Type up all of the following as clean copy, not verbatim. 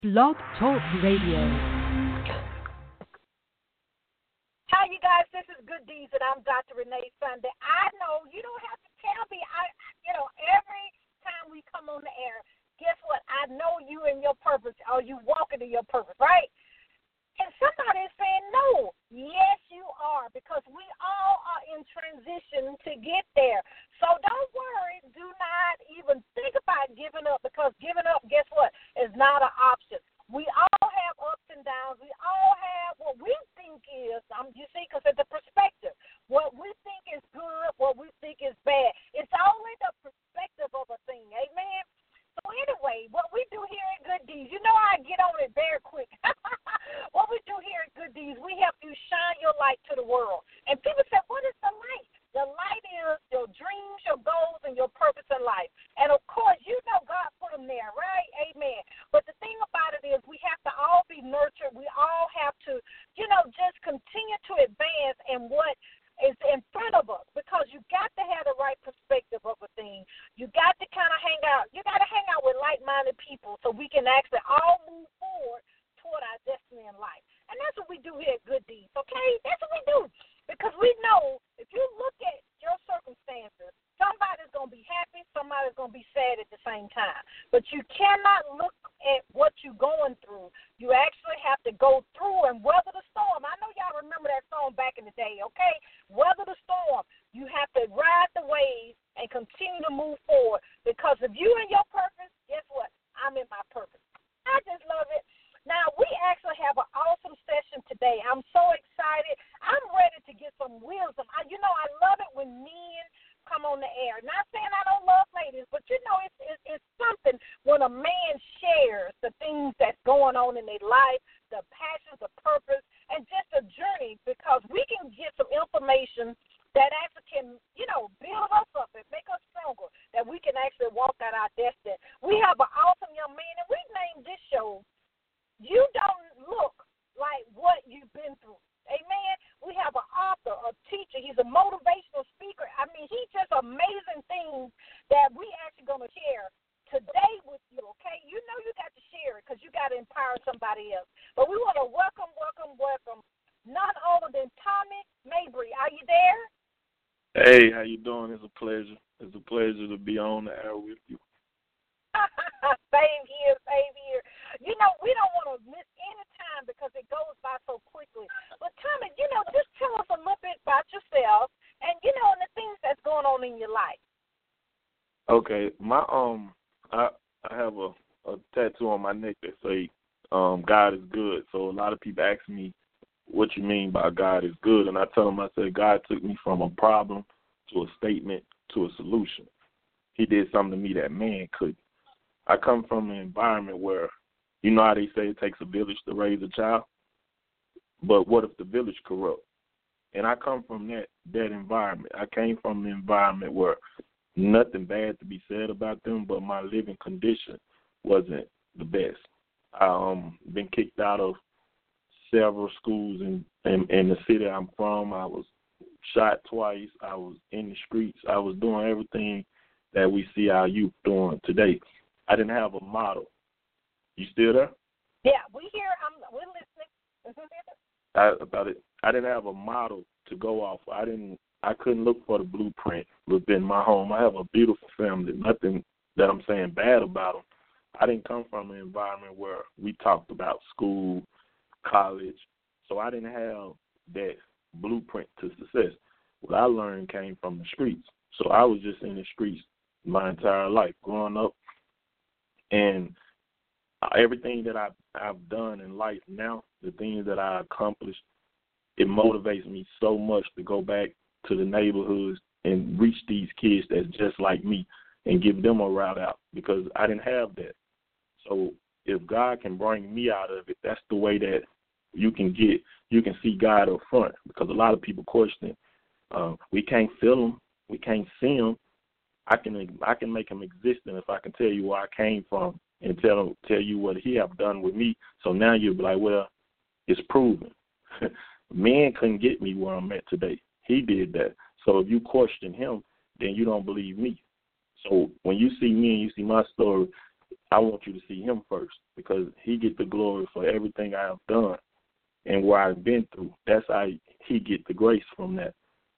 Blog Talk Radio. Hi, you guys. This is Good Deeds, and I'm Dr. Renee Sunday. I know you don't have to tell me. Every time we come on the air, guess what? I know you and your purpose, or you walking in your purpose, right? And somebody is saying no. Yes, you are, because we all are in transition to get there. So don't worry. Do not even think about giving up, because giving up, guess what, is not an option. We all have ups and downs. We all have what we think is, you see, because it's the perspective. What we think is good, what we think is bad. It's only the perspective of a thing. Amen? So anyway, what we do here at Good Deeds, you know I get on it very quick. What we do here at Good Deeds, we help you shine your light to the world. And people say, what is the light? The light is your dreams, your goals, and your purpose in life. And, of course, you know God put them there, right? Amen. But the thing about it is we have to all be nurtured. We all have to, just continue to advance in what is in front of us, because you got to have the right perspective of a thing. You got to kind of hang out. You got to hang out with like-minded people so we can actually all move forward toward our destiny in life. And that's what we do here at Good Deeds, okay? That's what we do. Because we know if you look at your circumstances, somebody's going to be happy, somebody's going to be sad at the same time. But you cannot look at what you're going through. You actually have to go through and weather the storm. I know y'all remember that song back in the day, okay? Weather the storm. You have to ride the waves and continue to move forward. Because if you in your purpose, guess what? I'm in my purpose. I just love it. Now, we actually have an awesome session today. I'm so excited. I'm ready to get some wisdom. I love it when men come on the air. Not saying I don't love ladies, but, it's something when a man shares the things that's going on in their life, the passions, the purpose, and just a journey, because we can get some information that actually can, build us up and make us stronger, that we can actually walk out our destiny. We have an awesome young man, and we've named this show, You Don't Look Like What You've Been Through. Amen. We have an author, a teacher. He's a motivational speaker. I mean, he's just amazing things that we actually going to share today with you, okay? You know you got to share it, because you got to empower somebody else. But we want to welcome none other than Tommy Mabry. Are you there? Hey, how you doing? It's a pleasure. It's a pleasure to be on the air with you. Same here. We don't want to miss any time because it goes by so quickly. But, Tommy, just tell us a little bit about yourself and, and the things that's going on in your life. Okay, I have a tattoo on my neck that say God is good. So a lot of people ask me what you mean by God is good, and I tell them, I say God took me from a problem to a statement to a solution. He did something to me that man couldn't. I come from an environment where, you know how they say it takes a village to raise a child? But what if the village corrupt? And I come from that environment. I came from an environment where nothing bad to be said about them, but my living condition wasn't the best. I been kicked out of several schools in the city I'm from. I was shot twice. I was in the streets. I was doing everything that we see our youth doing today. I didn't have a model. You still there? Yeah, we're listening. I didn't have a model to go off. I couldn't look for the blueprint within my home. I have a beautiful family. Nothing that I'm saying bad about them. I didn't come from an environment where we talked about school, college. So I didn't have that blueprint to success. What I learned came from the streets. So I was just in the streets my entire life growing up. And everything that I've done in life now, the things that I accomplished, it motivates me so much to go back to the neighborhoods and reach these kids that's just like me and give them a route out, because I didn't have that. So if God can bring me out of it, that's the way that you can see God up front, because a lot of people question, we can't feel him, we can't see him. I can make him existent if I can tell you where I came from and tell you what he have done with me. So now you'll be like, well, it's proven. Man couldn't get me where I'm at today. He did that. So if you question him, then you don't believe me. So when you see me and you see my story, I want you to see him first because he get the glory for everything I have done and where I've been through. That's how he get the grace from that.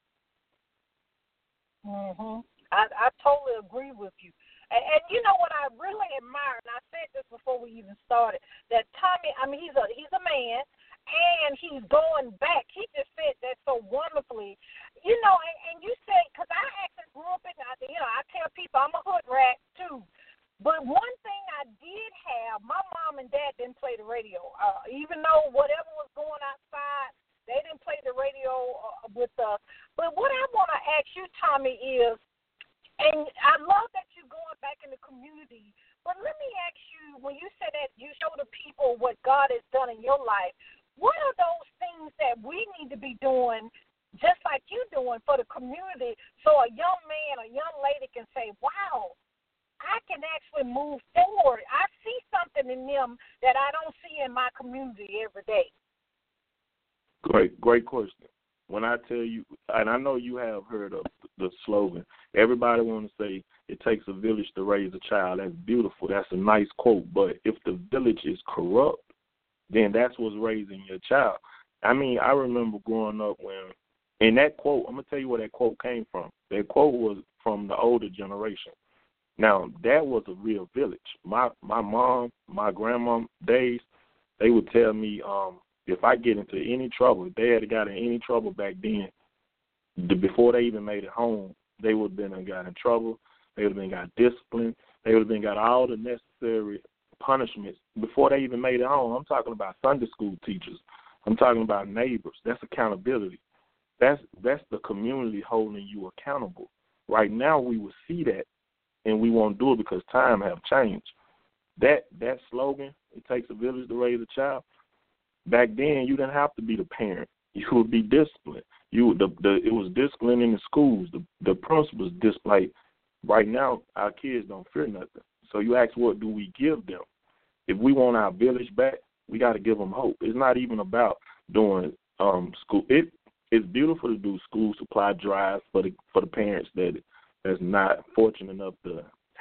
I totally agree with you. And you know what I really admire, and I said this before we even started, that Tommy, I mean, he's a man, and he's going back. He just said that so wonderfully. You know, and you said, because I actually grew up in, you know, I tell people I'm a hood rat too. But one thing I did have, my mom and dad didn't play the radio. Even though whatever was going outside, they didn't play the radio with us. But what I want to ask you, Tommy, is, and I love that you're going back in the community, but let me ask you, when you said that you show the people what God has done in your life, what are those things that we need to be doing, just like you're doing, for the community, so a young man or young lady can say, wow, I can actually move forward. I see something in them that I don't see in my community every day. Great question. When I tell you, and I know you have heard of the slogan, everybody want to say it takes a village to raise a child. That's beautiful. That's a nice quote. But if the village is corrupt, then that's what's raising your child. I mean, I remember growing up when, in that quote, I'm going to tell you where that quote came from. That quote was from the older generation. Now, that was a real village. My mom, my grandma days, they would tell me, if I get into any trouble, if they had got in any trouble back then, before they even made it home, they would have been got in trouble. They would have been got disciplined. They would have been got all the necessary punishments before they even made it home. I'm talking about Sunday school teachers. I'm talking about neighbors. That's accountability. That's the community holding you accountable. Right now, we will see that, and we won't do it because time have changed. That slogan, it takes a village to raise a child. Back then, you didn't have to be the parent. You would be disciplined. It was discipline in the schools. The principals disciplined. Right now, our kids don't fear nothing. So you ask, what do we give them? If we want our village back, we got to give them hope. It's not even about doing school. It's beautiful to do school supply drives for the parents that's not fortunate enough to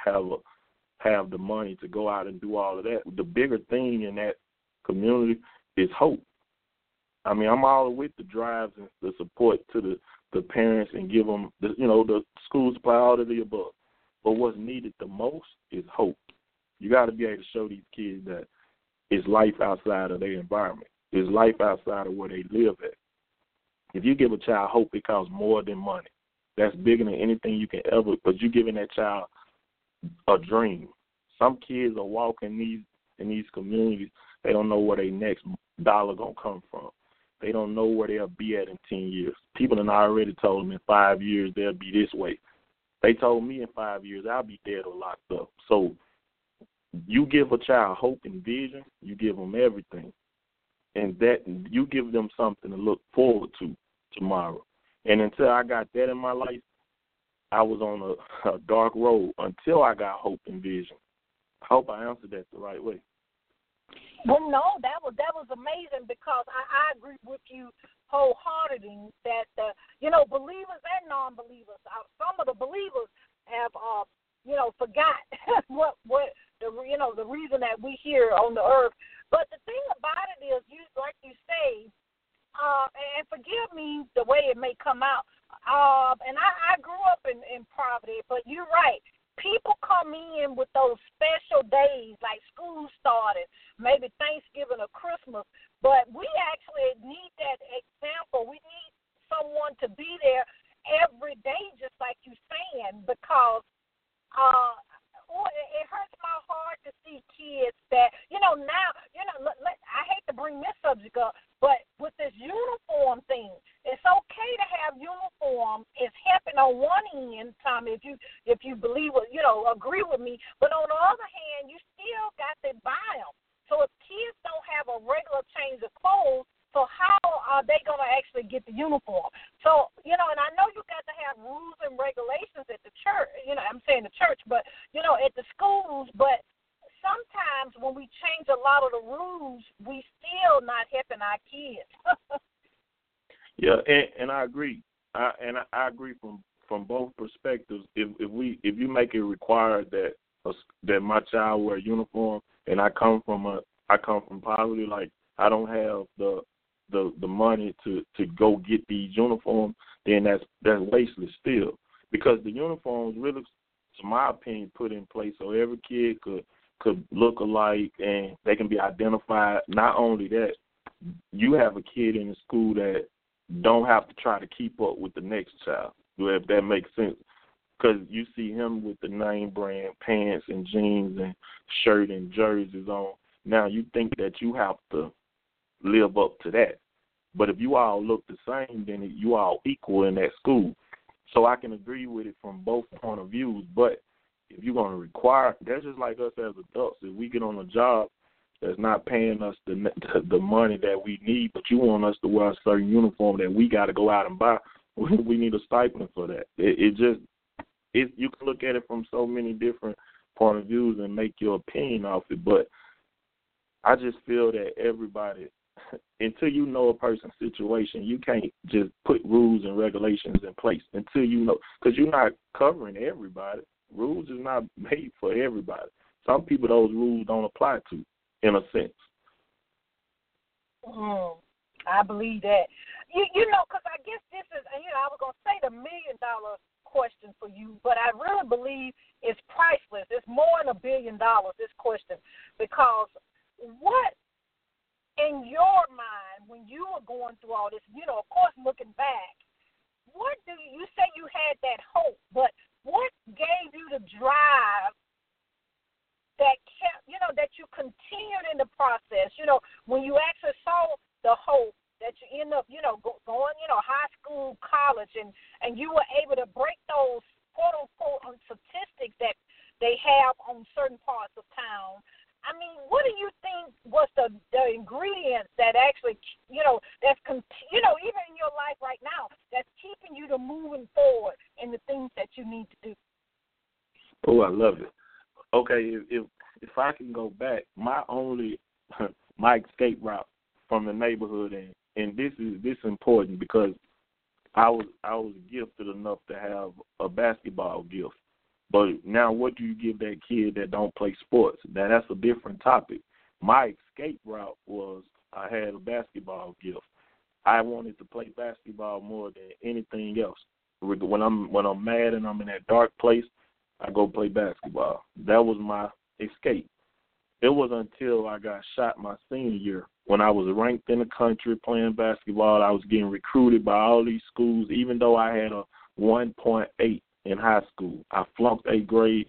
have the money to go out and do all of that. The bigger thing in that community is hope. I mean, I'm all with the drives and the support to the parents and give them, the school supply, all of the above. But what's needed the most is hope. You got to be able to show these kids that it's life outside of their environment. It's life outside of where they live at. If you give a child hope, it costs more than money. That's bigger than anything you can ever, but you're giving that child a dream. Some kids are walking in these communities. They don't know where their next dollar going to come from. They don't know where they'll be at in 10 years. People have already told them in 5 years they'll be this way. They told me in 5 years I'll be dead or locked up. So you give a child hope and vision, you give them everything. And that you give them something to look forward to tomorrow. And until I got that in my life, I was on a dark road until I got hope and vision. I hope I answered that the right way. Well, no, that was amazing because I agree with you wholeheartedly that believers and non-believers, some of the believers have forgot what the reason that we here on the earth. But the thing about it is, like you say, and forgive me the way it may come out. And I grew up in poverty, but you're right. People come in with those special days, like school started, maybe Thanksgiving or Christmas, but we actually need that example. We need someone to be there every day, just like you're saying, because it hurts my heart to see kids that, now, I hate to bring this subject up, but with this uniform thing, it's okay to have uniforms. It's helping on one end, Tommy, if you believe it, agree with me. But on the other hand, you still got to buy them. So if kids don't have a regular change of clothes, so how are they going to actually get the uniform? So, and I know you got to have rules and regulations at the church. I'm saying the church, but, at the schools. But sometimes when we change a lot of the rules, we still not helping our kids. Yeah, and I agree. I agree from both perspectives. If you make it required that that my child wear a uniform, and I come from poverty, like I don't have the money to go get these uniforms, then that's wasteless still, because the uniforms really, to my opinion, put in place so every kid could look alike and they can be identified. Not only that, you have a kid in the school that don't have to try to keep up with the next child, if that makes sense. Because you see him with the name brand pants and jeans and shirt and jerseys on. Now you think that you have to live up to that. But if you all look the same, then you all equal in that school. So I can agree with it from both point of views. But if you're going to require, that's just like us as adults. If we get on a job that's not paying us the money that we need, but you want us to wear a certain uniform that we got to go out and buy, we need a stipend for that. You can look at it from so many different point of views and make your opinion off it. But I just feel that everybody, until you know a person's situation, you can't just put rules and regulations in place until you know, because you're not covering everybody. Rules is not made for everybody. Some people those rules don't apply to, in a sense. I believe that. You know, because I guess this is, I was going to say the $1 million question for you, but I really believe it's priceless. It's more than $1 billion, this question, because what, in your mind, when you were going through all this, of course, looking back, what do you say you had that hope, but what gave you the drive that kept, that you continued in the process, when you actually saw the hope that you end up, going, high school, college, and you were able to break those quote-unquote statistics that they have on certain parts of town. I mean, what do you think was the ingredients that actually, that's, even in your life right now, that's keeping you to moving forward in the things that you need to do? Oh, I love it. Okay, if I can go back, my escape route from the neighborhood, and this is important because I was gifted enough to have a basketball gift. But now what do you give that kid that don't play sports? That's a different topic. My escape route was I had a basketball gift. I wanted to play basketball more than anything else. When I'm mad and I'm in that dark place, I go play basketball. That was my escape. It was until I got shot my senior year when I was ranked in the country playing basketball. I was getting recruited by all these schools, even though I had a 1.8 in high school. I flunked 8th grade.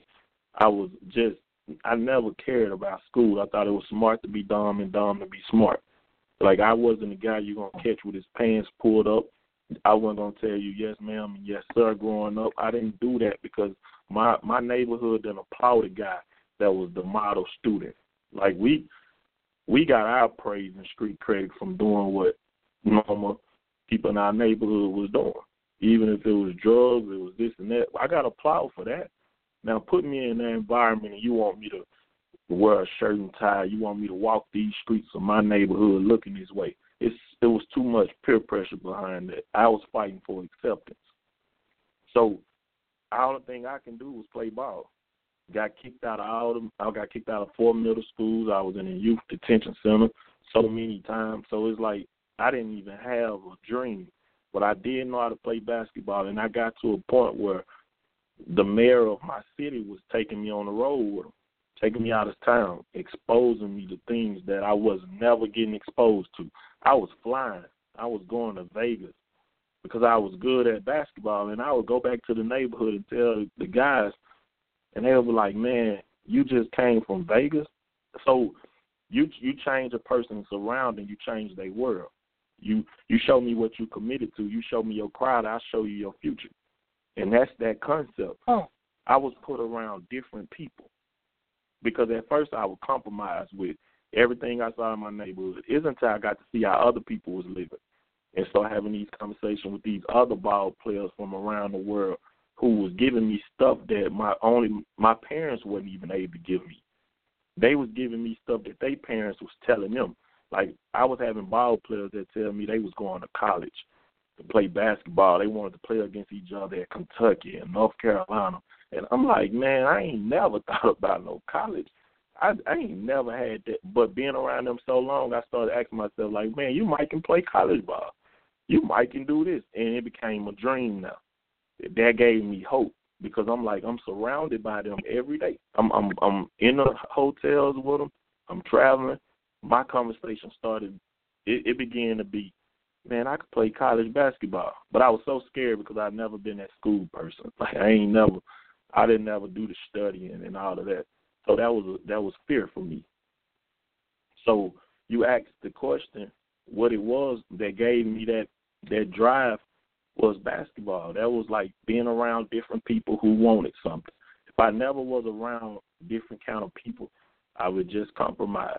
I never cared about school. I thought it was smart to be dumb and dumb to be smart. Like, I wasn't the guy you're going to catch with his pants pulled up. I wasn't going to tell you yes, ma'am, and yes, sir, growing up. I didn't do that because my neighborhood didn't applaud a guy that was the model student. Like, we got our praise and street credit from doing what normal people in our neighborhood was doing. Even if it was drugs, it was this and that. I got applaud for that. Now, put me in that environment and you want me to wear a shirt and tie, you want me to walk these streets of my neighborhood looking this way. It was too much peer pressure behind that. I was fighting for acceptance. So all the thing I can do was play ball. Got kicked out of all of them. I got kicked out of 4 middle schools. I was in a youth detention center so many times. So it's like I didn't even have a dream. But I did know how to play basketball, and I got to a point where the mayor of my city was taking me on the road with him, taking me out of town, exposing me to things that I was never getting exposed to. I was flying. I was going to Vegas because I was good at basketball, and I would go back to the neighborhood and tell the guys, and they would be like, man, you just came from Vegas? So you change a person's surrounding, you change their world. You show me what you committed to. You show me your crowd, I'll show you your future. And that's that concept. I was put around different people because at first I would compromise with everything I saw in my neighborhood. It isn't until I got to see how other people was living and start having these conversations with these other ball players from around the world who was giving me stuff that my parents wasn't even able to give me. They was giving me stuff that their parents was telling them. Like, I was having ball players that tell me they was going to college to play basketball. They wanted to play against each other at Kentucky and North Carolina. And I'm like, man, I ain't never thought about no college. I ain't never had that. But being around them so long, I started asking myself, like, man, you might can play college ball. You might can do this. And it became a dream now. That gave me hope because I'm like, I'm surrounded by them every day. I'm in the hotels with them. I'm traveling. My conversation started, it began to be, man, I could play college basketball. But I was so scared because I'd never been that school person. Like, I didn't never do the studying and all of that. So that was fear for me. So you asked the question, what it was that gave me that drive was basketball. That was like being around different people who wanted something. If I never was around different kind of people, I would just compromise.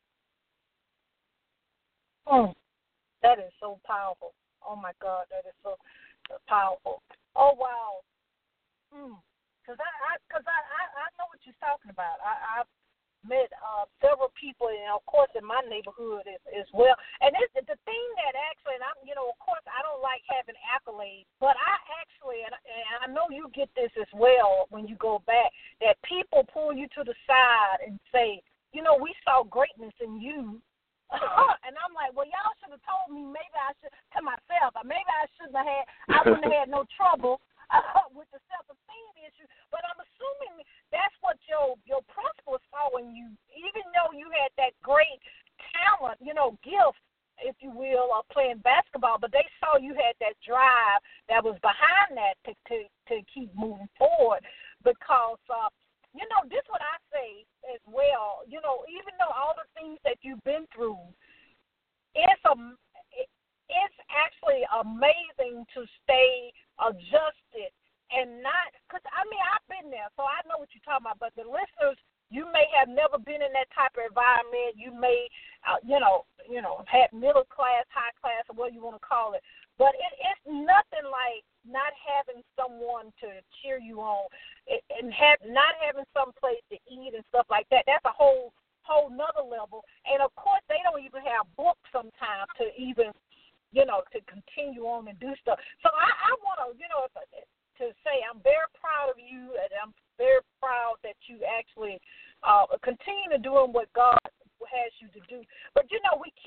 That is so powerful. Oh, my God, that is so powerful. Oh, wow. Because I know what you're talking about. I've met several people, and of course in my neighborhood as well. And it's the thing that actually, and I'm, of course I don't like having accolades, but I actually, and I know you get this as well when you go back, that people pull you to the side and say, we saw greatness in you. And I'm like, well, y'all should have told me. Maybe I should, to myself. Maybe I shouldn't have had. I wouldn't have had no trouble with the self-esteem issue. But I'm assuming that's what your principal saw in you, even though you had that great talent, gift, if you will, of playing basketball. But they saw you had that drive that was behind that to keep moving forward. Because this is what I say as well. Even though all the things that you've been through, it's actually amazing to stay adjusted and not, because I've been there, so I know what you're talking about. But the listeners, you may have never been in that type of environment. You may, had middle class, high class, or what you want to call it. But it's nothing like not having someone to cheer you on and not having some place to eat and stuff like that. That's a whole nother level. And, of course, they don't even have books sometimes to even, to continue on and do stuff. So I want to, to say I'm very proud of you, and I'm very proud that you actually continue to doing what God has you to do. But, we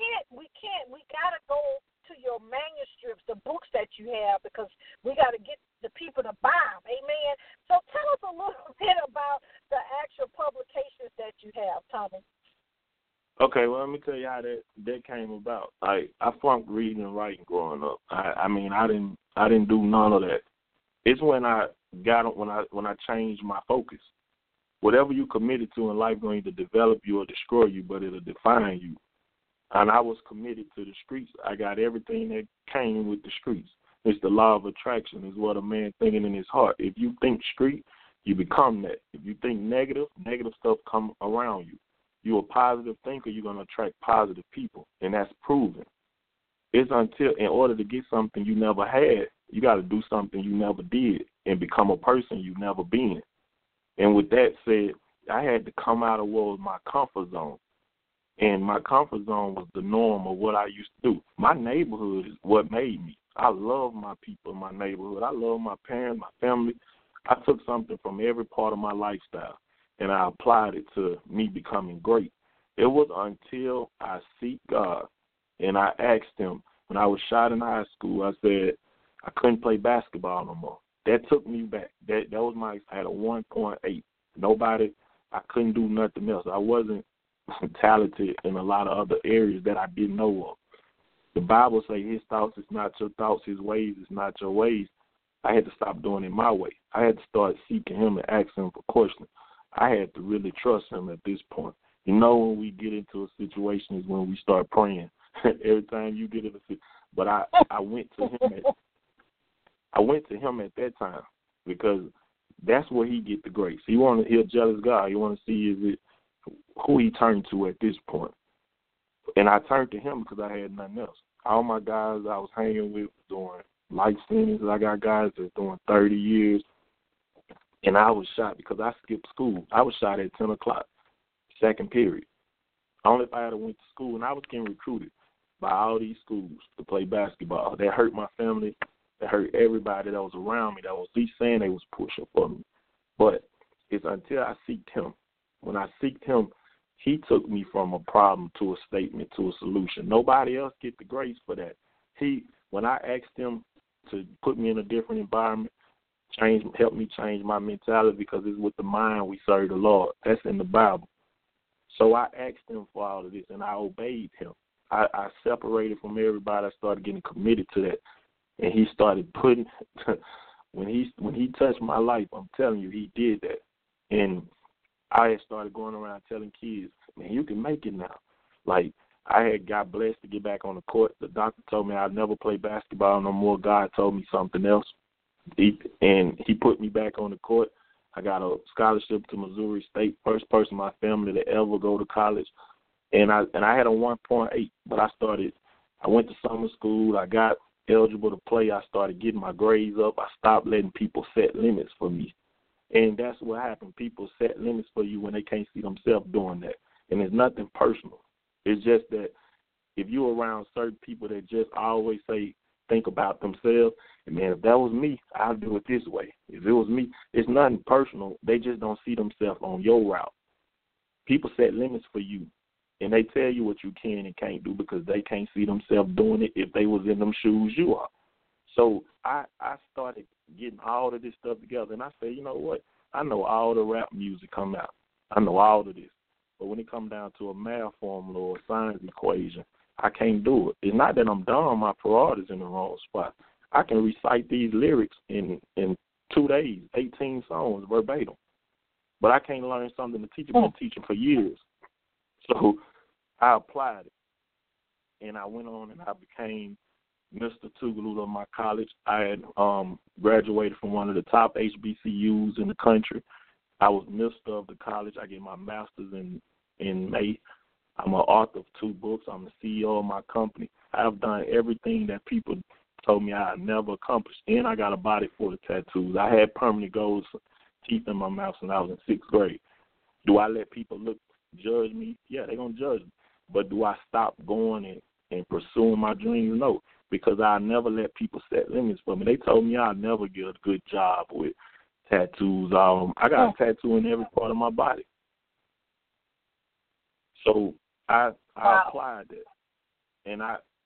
got to go to your manuscripts, the books that you have, because we got to get the people to buy them. Amen. So tell us a little bit about the actual publications that you have, Tommy. Okay, well, let me tell you how that came about. I flunked reading and writing growing up. I didn't do none of that. It's when I changed my focus. Whatever you committed to in life going to develop you or destroy you, but it'll define you. And I was committed to the streets. I got everything that came with the streets. It's the law of attraction. Is what a man thinking in his heart. If you think street, you become that. If you think negative stuff come around you. You're a positive thinker, you're going to attract positive people, and that's proven. It's until, in order to get something you never had, you got to do something you never did and become a person you've never been. And with that said, I had to come out of what was my comfort zone. And my comfort zone was the norm of what I used to do. My neighborhood is what made me. I love my people in my neighborhood. I love my parents, my family. I took something from every part of my lifestyle, and I applied it to me becoming great. It was until I seek God, and I asked him, when I was shot in high school, I said I couldn't play basketball no more. That took me back. That was I had a 1.8. I couldn't do nothing else. I wasn't talented in a lot of other areas that I didn't know of. The Bible says his thoughts is not your thoughts, his ways is not your ways. I had to stop doing it my way. I had to start seeking him and asking him for questions. I had to really trust him at this point. When we get into a situation is when we start praying. Every time you get in a situation. But I went to him at that time because that's where he get the grace. He a jealous God. He want to see is it who he turned to at this point. And I turned to him because I had nothing else. All my guys I was hanging with were doing life sentences. I got guys that's doing 30 years. And I was shot because I skipped school. I was shot at 10 o'clock, second period. Only if I had went to school. And I was getting recruited by all these schools to play basketball. That hurt my family. That hurt everybody that was around me that was at least saying they was pushing for me. But it's until I seeked him. When I seeked him, he took me from a problem to a statement to a solution. Nobody else get the grace for that. When I asked him to put me in a different environment, help me change my mentality, because it's with the mind we serve the Lord. That's in the Bible. So I asked him for all of this, and I obeyed him. I separated from everybody. I started getting committed to that, and he started putting. when he touched my life, I'm telling you, he did that, and I had started going around telling kids, man, you can make it now. Like, I had got blessed to get back on the court. The doctor told me I'd never play basketball no more. God told me something else, and he put me back on the court. I got a scholarship to Missouri State, first person in my family to ever go to college. And I had a 1.8, but I went to summer school. I got eligible to play. I started getting my grades up. I stopped letting people set limits for me. And that's what happened. People set limits for you when they can't see themselves doing that. And it's nothing personal. It's just that if you're around certain people that just always think about themselves, and man, if that was me, I'd do it this way. If it was me, it's nothing personal. They just don't see themselves on your route. People set limits for you, and they tell you what you can and can't do because they can't see themselves doing it if they was in them shoes you are. So I started getting all of this stuff together, and I said, you know what? I know all the rap music come out. I know all of this. But when it comes down to a math formula or a science equation, I can't do it. It's not that I'm dumb. My parade is in the wrong spot. I can recite these lyrics in 2 days, 18 songs verbatim. But I can't learn something the teacher been teaching for years. So I applied it, and I went on and I became Mr. Tougaloo of my college. I had graduated from one of the top HBCUs in the country. I was Mr. of the college. I get my master's in May. I'm an author of 2 books. I'm the CEO of my company. I've done everything that people told me I'd never accomplish, and I got a body full of tattoos. I had permanent gold teeth in my mouth since I was in 6th grade. Do I let people judge me? Yeah, they're going to judge me. But do I stop going and pursuing my dreams? No, because I never let people set limits for me. They told me I'd never get a good job with tattoos. I got a tattoo in every part of my body. So I applied that, and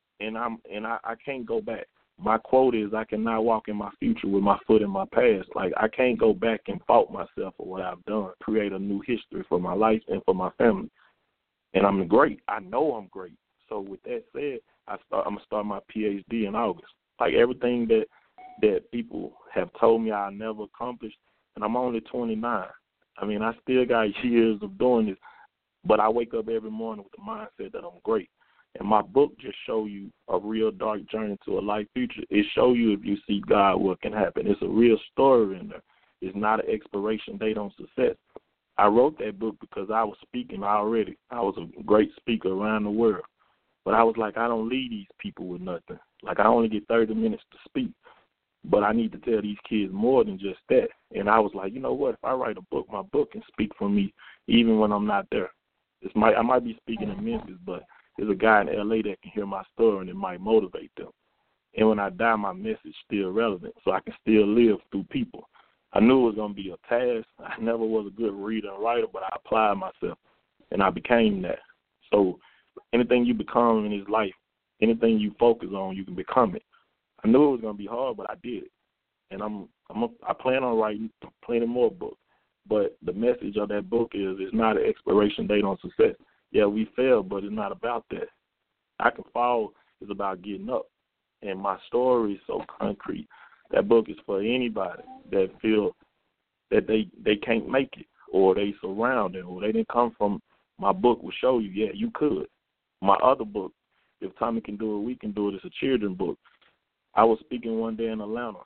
I can't go back. My quote is, I cannot walk in my future with my foot in my past. Like, I can't go back and fault myself for what I've done, create a new history for my life and for my family. And I'm great. I know I'm great. So with that said, I'm going to start my PhD in August. Like, everything that people have told me I never accomplished, and I'm only 29. I mean, I still got years of doing this, but I wake up every morning with the mindset that I'm great. And my book just show you a real dark journey to a light future. It show you, if you see God, what can happen. It's a real story in there. It's not an expiration date on success. I wrote that book because I was speaking already. I was a great speaker around the world. But I was like, I don't leave these people with nothing. Like, I only get 30 minutes to speak. But I need to tell these kids more than just that. And I was like, you know what? If I write a book, my book can speak for me even when I'm not there. I might be speaking in Memphis, but there's a guy in L.A. that can hear my story and it might motivate them. And when I die, my message is still relevant, so I can still live through people. I knew it was going to be a task. I never was a good reader and writer, but I applied myself, and I became that. So anything you become in this life, anything you focus on, you can become it. I knew it was going to be hard, but I did it. And I plan on writing plenty more books. But the message of that book is, it's not an expiration date on success. Yeah, we failed, but it's not about that. I Can Fall is about getting up. And my story is so concrete. That book is for anybody that feel that they can't make it, or they surrounded, or they didn't come from. My book will show you, yeah, you could. My other book, If Tommy Can Do It, We Can Do It, is a children's book. I was speaking one day in Atlanta.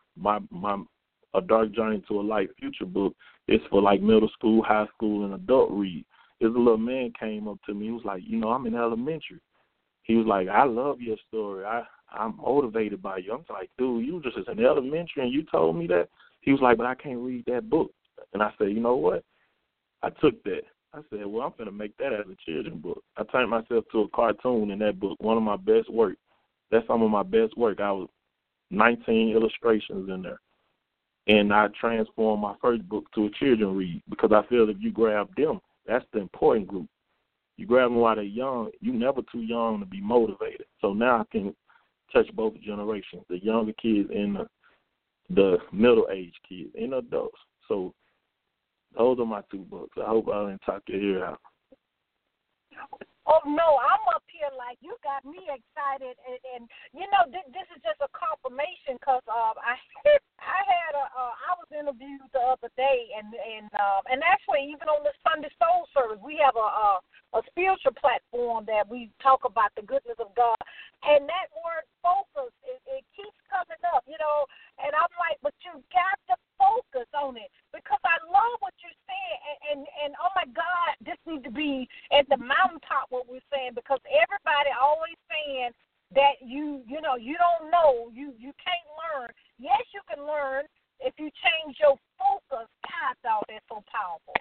A Dark Journey to a Light Future book is for like middle school, high school, and adult read. This little man came up to me. He was like, I'm in elementary. He was like, I love your story. I'm motivated by you. I'm like, dude, you just in elementary and you told me that? He was like, but I can't read that book. And I said, you know what? I took that. I said, well, I'm going to make that as a children's book. I turned myself to a cartoon in that book, one of my best work. That's some of my best work. I was 19 illustrations in there. And I transformed my first book to a children's read because I feel if you grab them, that's the important group. You grab them while they're young, you're never too young to be motivated. So now I can touch both generations, the younger kids and the middle-aged kids and adults. So those are my 2 books. I hope I didn't talk your ear out. Oh, no, I'm up here like you got me excited. And you know, this is just a confirmation because I was interviewed the other day, and actually even on the Sunday Soul Service, we have a spiritual platform that we talk about the goodness of God. And that word focus, it keeps coming up, you know, and I'm like, but you got to focus on it because I love what you're saying. And oh, my God, this needs to be at the mountaintop what we're saying because everybody always saying that you know, you don't know, you can't learn. Yes, you can learn if you change your focus. God, dog, that's so powerful.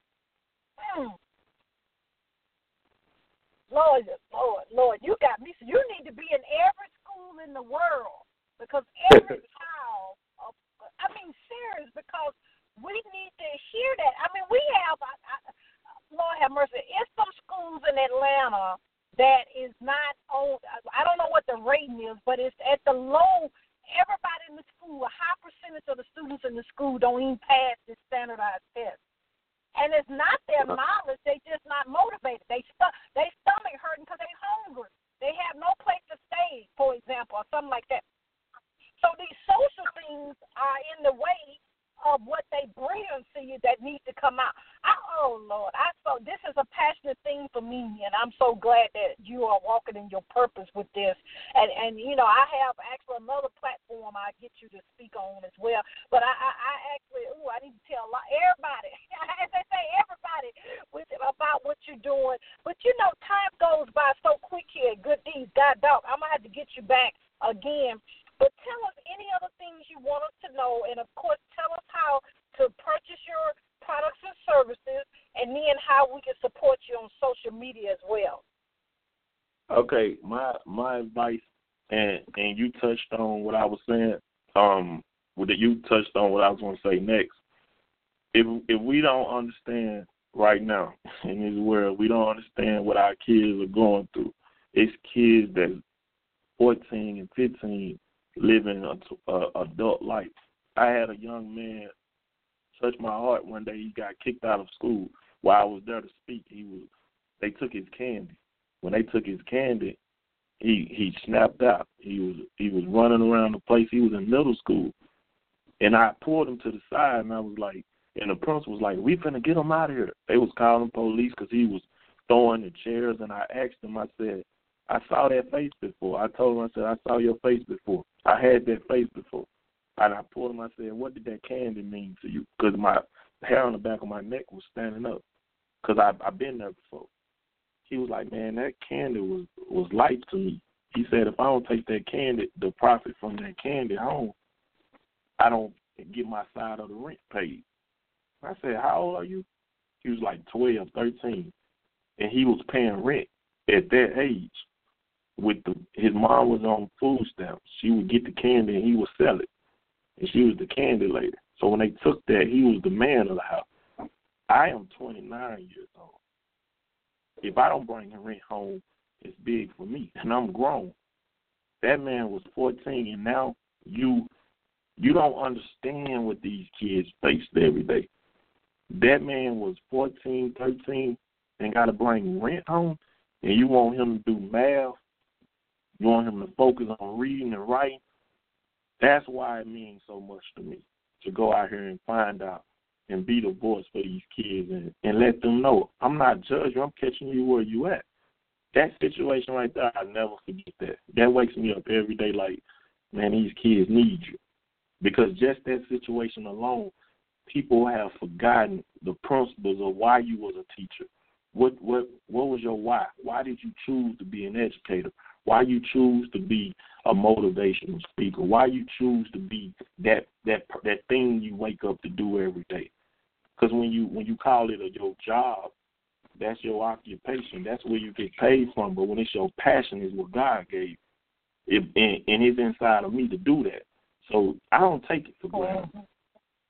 Lord, you got me. So you need to be in every school in the world because every child, I mean, serious, because we need to hear that. I mean, we have, Lord have mercy, it's some schools in Atlanta that is not on, I don't know what the rating is, but it's at the low. Everybody in the school, a high percentage of the students in the school don't even pass this standardized test. And it's not their knowledge, they just not motivated. They stomach hurting because they're hungry. They have no place to stay, for example, or something like that. So these social things are in the way of what they bring to you that needs to come out. Oh, Lord, this is a passionate thing for me, and I'm so glad that you are walking in your purpose with this. And you know, I have actually another platform I get you to speak on as well. But I actually, I need to tell everybody, as they say, everybody about what you're doing. But, you know, time goes by so quick here. Good deeds, God dog. I'm going to have to get you back again. But tell us any other things you want us to know, and, of course, tell us how to purchase your products and services, and then how we can support you on social media as well. Okay, my advice, and you touched on what I was saying, you touched on what I was going to say next. If we don't understand right now in this world, we don't understand what our kids are going through. It's kids that's 14 and 15 living an adult life. I had a young man touch my heart one day. He got kicked out of school while I was there to speak. They took his candy. When they took his candy, he snapped out. He was running around the place. He was in middle school, and I pulled him to the side, and I was like, and the principal was like, "We finna get him out of here." They was calling police because he was throwing the chairs, and I asked him. I said, "I saw that face before." I told him, I said, "I saw your face before. I had that face before." And I pulled him. I said, "What did that candy mean to you?" Because my hair on the back of my neck was standing up because I've been there before. He was like, "Man, that candy was life to me." He said, "If I don't take that candy, the profit from that candy home, I don't get my side of the rent paid." I said, "How old are you?" He was like 12, 13, and he was paying rent at that age. His mom was on food stamps. She would get the candy and he would sell it, and she was the candy lady. So when they took that, he was the man of the house. I am 29 years old. If I don't bring the rent home, it's big for me, and I'm grown. That man was 14, and now you don't understand what these kids face every day. That man was 14, 13, and got to bring rent home, and you want him to do math. You want him to focus on reading and writing. That's why it means so much to me to go out here and find out and be the voice for these kids and let them know. I'm not judging. I'm catching you where you at. That situation right there, I'll never forget that. That wakes me up every day like, man, these kids need you. Because just that situation alone, people have forgotten the principles of why you was a teacher. What was your why? Why did you choose to be an educator? Why you choose to be a motivational speaker? Why you choose to be that thing you wake up to do every day? Because when you call it your job, that's your occupation. That's where you get paid from. But when it's your passion, is what God gave, and it's inside of me to do that. So I don't take it for granted.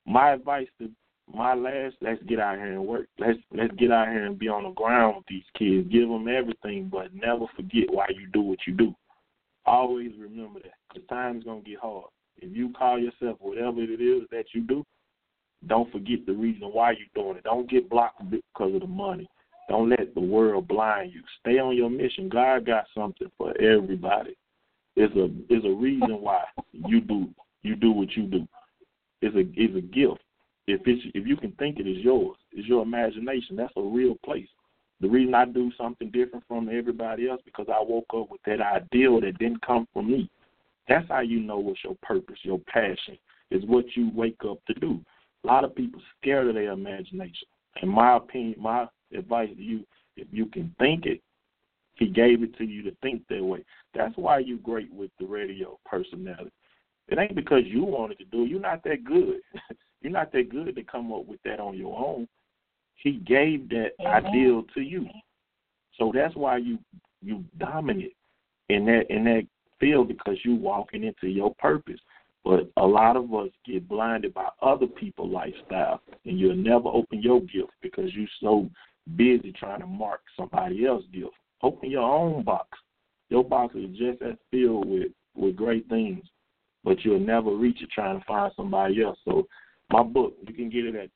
my advice let's get out here and work. Let's get out here and be on the ground with these kids. Give them everything, but never forget why you do what you do. Always remember that, because time's going to get hard. If you call yourself whatever it is that you do, don't forget the reason why you're doing it. Don't get blocked because of the money. Don't let the world blind you. Stay on your mission. God got something for everybody. There's a reason why you do what you do. It's a gift. If you can think it is yours, it's your imagination. That's a real place. The reason I do something different from everybody else because I woke up with that ideal that didn't come from me. That's how you know what's your purpose, your passion, is what you wake up to do. A lot of people scared of their imagination. In my opinion, my advice to you, if you can think it, he gave it to you to think that way. That's why you're great with the radio personality. It ain't because you wanted to do it. You're not that good. You're not that good to come up with that on your own. He gave that ideal to you. So that's why you dominate in that field, because you walking into your purpose. But a lot of us get blinded by other people's lifestyle, and you'll never open your gift because you're so busy trying to mark somebody else's gift. Open your own box. Your box is just as filled with great things, but you'll never reach it trying to find somebody else. So my book, you can get it at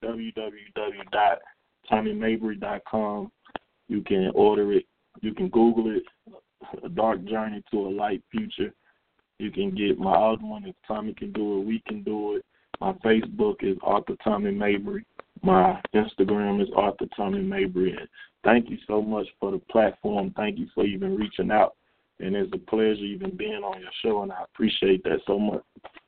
www.TommyMabry.com. You can order it. You can Google it, A Dark Journey to a Light Future. You can get my other one, If Tommy Can Do It, We Can Do It. My Facebook is Arthur Tommy Mabry. My Instagram is Arthur Tommy Mabry. And thank you so much for the platform. Thank you for even reaching out. And it's a pleasure even being on your show, and I appreciate that so much.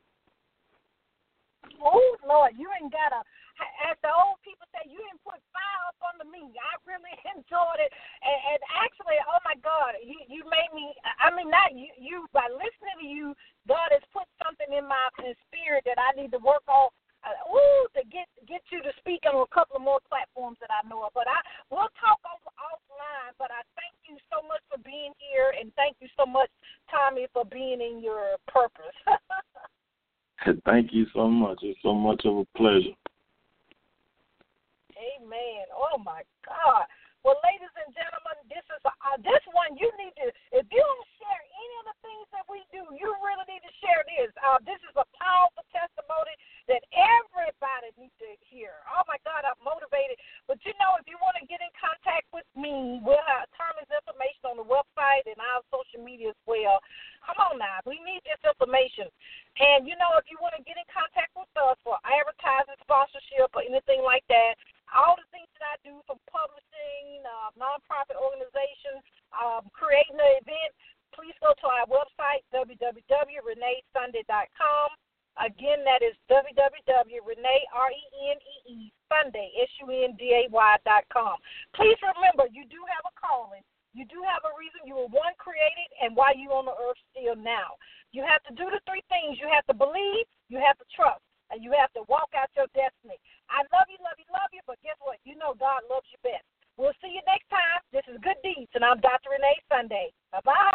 Oh, Lord, you ain't got to, as the old people say, you didn't put fire up under me. I really enjoyed it. And actually, oh, my God, you made me, I mean, not you, by listening to you, God has put something in my spirit that I need to work on, to get you to speak on a couple of more platforms that I know of. But we'll talk offline, but I thank you so much for being here, and thank you so much, Tommy, for being in your purpose. Thank you so much. It's so much of a pleasure. Amen. Oh, my God. Well, ladies and gentlemen, this one you need to, if you don't share any of the things that we do, you really need to share this. This is a powerful testimony that everybody needs to hear. Oh, my God, I'm motivated. But, you know, if you want to get in contact with me, we'll have Tommy's information on the website and our social media as well. Come on now. We need this information. And, you know, if you want to get in contact with us for advertising, sponsorship, or anything like that, all the things that I do, from publishing, nonprofit organizations, creating an event, please go to our website, www.reneesunday.com. Again, that is www.ReneeSunday.com. Please remember, you do have a calling. You do have a reason you were one created and why you on the earth still now. You have to do the three things. You have to believe, you have to trust, and you have to walk out your destiny. I love you, but guess what? You know God loves you best. We'll see you next time. This is Good Deeds, and I'm Dr. Renee Sunday. Bye-bye.